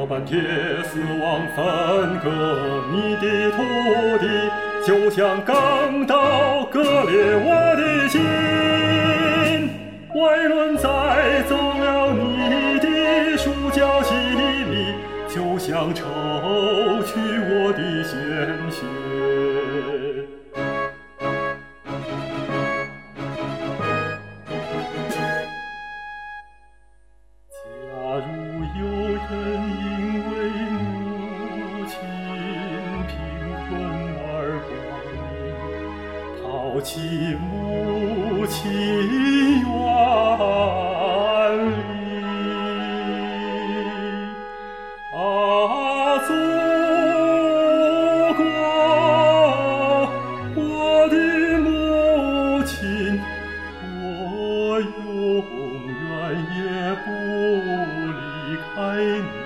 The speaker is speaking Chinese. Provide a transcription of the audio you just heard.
要把铁丝网分割你的土地，就像钢刀割裂我的心。外轮载走了你的数角几里，就像抽取我的鲜血。假如有人因为母亲贫困而亡命，抛弃母亲远离，祖国，我的母亲，我永远也不离开你。